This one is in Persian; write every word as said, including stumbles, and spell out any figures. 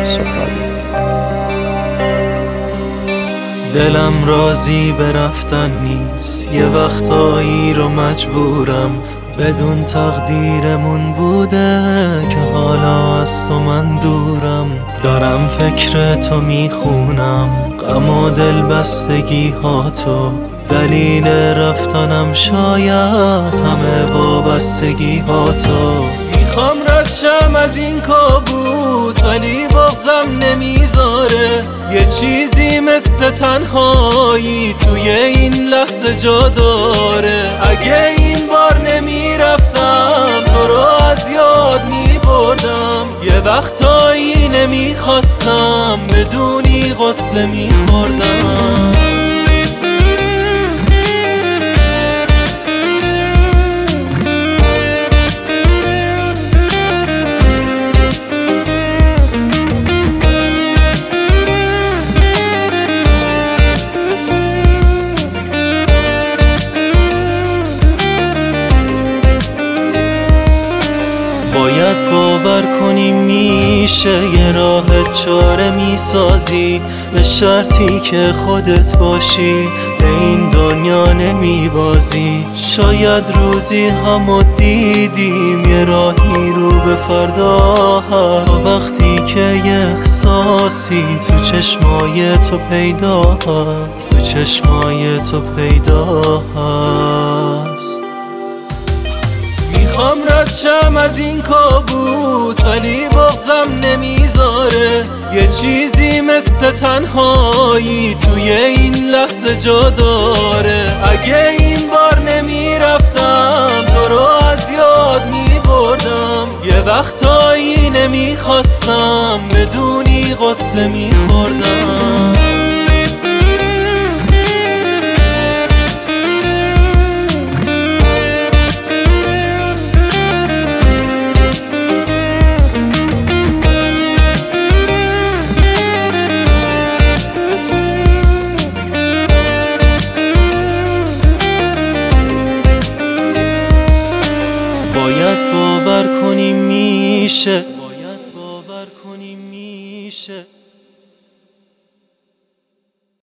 سهرابی. دلم راضی به رفتن نیست، یه وقتایی رو مجبورم، بدون تقدیرمون بوده که حالا از تو من دورم. دارم فکر تو میخونم، غم و دل بستگی ها تو، دلیل رفتنم شاید همه وابستگی ها تو. میخوام رد شم از این کابوس ولی بغضم نمیذاره، یه چیزی مثل تنهایی توی این لحظه جا داره. اگه این بار نمیرفتم تو رو از یاد میبردم، یه وقتایی نمیخواستم بدونی غصه میخوردم. باید باور کنی میشه یه راه چاره میسازی، به شرطی که خودت باشی به این دنیا نمیبازی. شاید روزی همو دیدیم یه راهی رو به فردا هست، وقتی که یه احساسی تو چشمای تو پیدا هست، تو چشمای تو پیدا هست. میخوام رد شم از این کابوس ولی بغضم نمیذاره، یه چیزی مثل تنهایی توی این لحظه جا داره. اگه این بار نمیرفتم تو رو از یاد میبردم، یه وقتایی نمیخواستم بدونی غصه میخوردم. باید باور کنی میشه، باید باور کنی میشه